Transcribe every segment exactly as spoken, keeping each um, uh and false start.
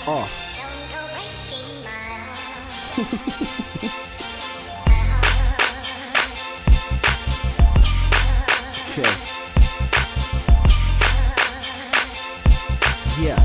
Oh. Okay. Yeah.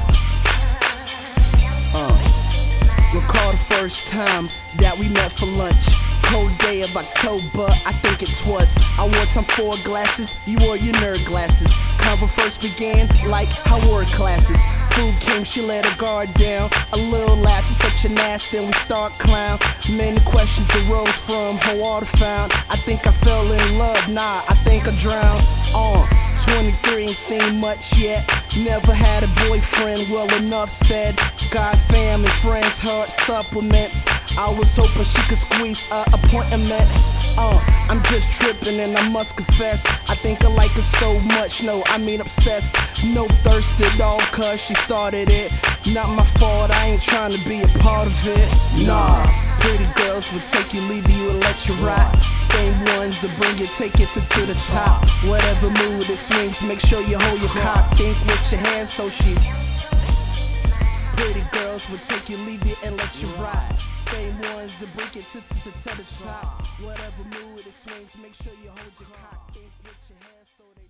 Uh. Recall the first time that we met for lunch. Cold day of October, I think it was. I wore Tom Ford glasses, you wore your nerd glasses. Convo first began like how were classes. Food came, she let her guard down. A little laugh, she's such an ass, then we start clown. Many questions arose from her water found. I think I fell in love, nah, I think I drowned. On uh, twenty-three, ain't seen much yet. Never had a boyfriend, well enough said. Got family, friends, heart supplements. I was hoping she could squeeze uh, appointments. Uh, I'm just tripping and I must confess, I think I like her so much, no, I mean obsessed. No thirst at all, cause she started it. Not my fault, I ain't trying to be a part of it. Nah, pretty girls will take you, leave you, and let you ride. Same ones that bring you, take it to, to the top. Whatever mood it swings, make sure you hold your cock. Think with your hands so she. Pretty girls will take you, leave you, and let you ride. Same ones that bring it to, to, to, to the top. Whatever mood it swings, make sure you hold your cock. Think with your hands so they